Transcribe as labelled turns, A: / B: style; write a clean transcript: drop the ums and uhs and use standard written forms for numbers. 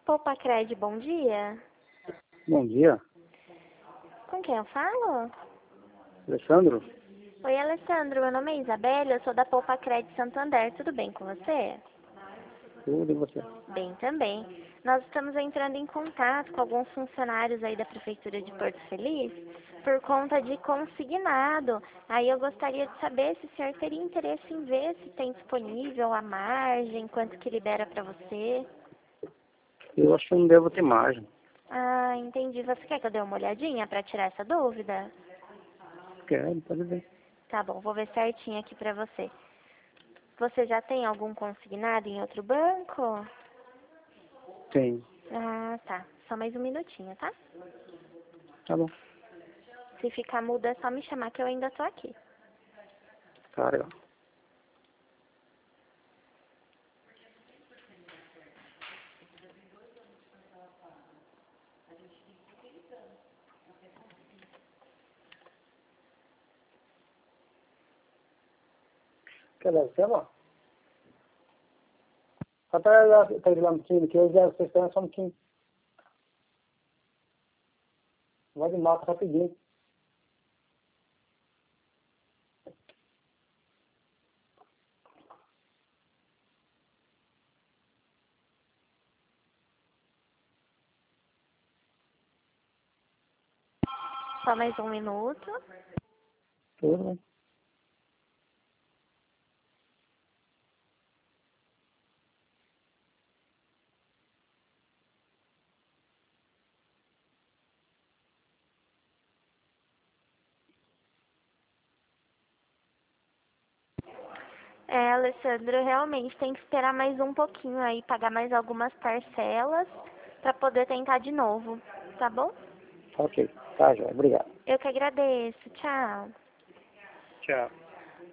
A: Poupacred, bom dia.
B: Bom dia,
A: Com quem eu falo?
B: Alessandro.
A: Oi, Alessandro, meu nome é Isabela, eu sou da Poupacred Santander, tudo bem com você?
B: Tudo e você?
A: Bem também. Nós estamos entrando em contato com alguns funcionários aí da Prefeitura de Porto Feliz por conta de consignado. Aí eu gostaria de saber se o senhor teria interesse em ver se tem disponível a margem, quanto que libera para você.
B: Eu acho que eu não devo ter margem.
A: Ah, entendi. Você quer que eu dê uma olhadinha para tirar essa dúvida?
B: Quero, pode ver.
A: Tá bom, vou ver certinho aqui para você. Você já tem algum consignado em outro banco?
B: Tem.
A: Ah, tá. Só mais um minutinho, tá?
B: Tá bom.
A: Se ficar mudo é só me chamar que eu ainda tô aqui.
B: Tá legal. Quer dar você, ó? Até lá, tá lá no time, que eu já vocês estão só no time. Vai de moto rapidinho.
A: Só mais um minuto.
B: Tudo, né?
A: Alessandro, realmente tem que esperar mais um pouquinho aí, pagar mais algumas parcelas para poder tentar de novo, tá bom?
B: Ok. Tá, já. Obrigado.
A: Eu que agradeço. Tchau.
B: Tchau.